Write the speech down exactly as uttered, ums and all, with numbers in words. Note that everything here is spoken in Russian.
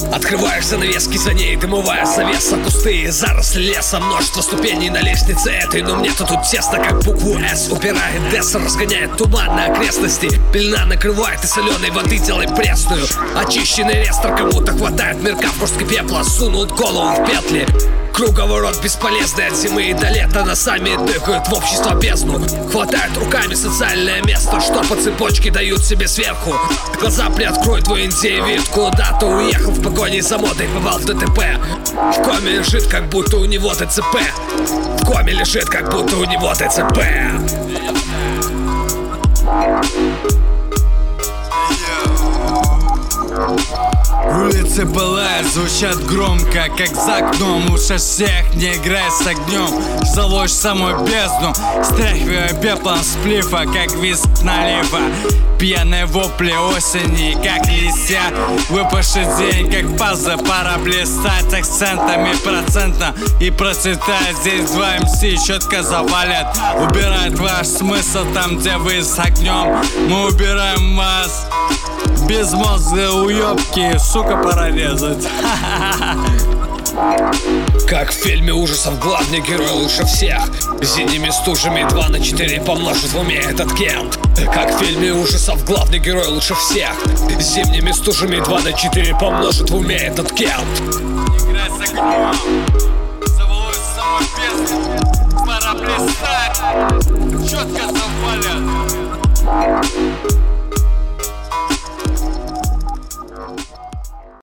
Открываешь занавески, за ней дымовая завеса. Кусты, заросли леса, множество ступеней на лестнице этой. Но мне-то тут тесно, как букву «С». Убирает Десса, разгоняет туман на окрестности. Пелена накрывает и соленой воды делай пресную. Очищенный рестор, кому-то хватает мирка в горстке пепла. Сунут голову в петли. Круговорот бесполезный от зимы и до лета. Носами дыхают в общество бездну. Хватают руками социальное место, что по цепочке дают себе сверху. Глаза приоткрой, твой индей-вид куда-то уехал в погоне за модой, попал в ДТП. В коме лежит, как будто у него ТЦП. В коме лежит, как будто у него ТЦП. Улицы пылают, звучат громко, как за окном. Лучше всех не играй с огнем. Залочь самую бездну, стряхивая пеплом с плифа, как виск налива. Пьяные вопли осени, как листья. Выпавший день, как пазлы, пора блистать акцентами процентно и процветать. Здесь два эм си четко завалят. Убирают ваш смысл там, где вы с огнем. Мы убираем вас. Безмозглые уёбки, сука, пора резать. Как в фильме ужасов главный герой лучше всех. Зимними стужами два на четыре помножит в уме этот Кент. Как в фильме ужасов главный герой лучше всех. Зимними стужами два на четыре помножит в уме этот Кент. Играй с огнем, завалуй самой бездны, пора блистать. Четко завалят.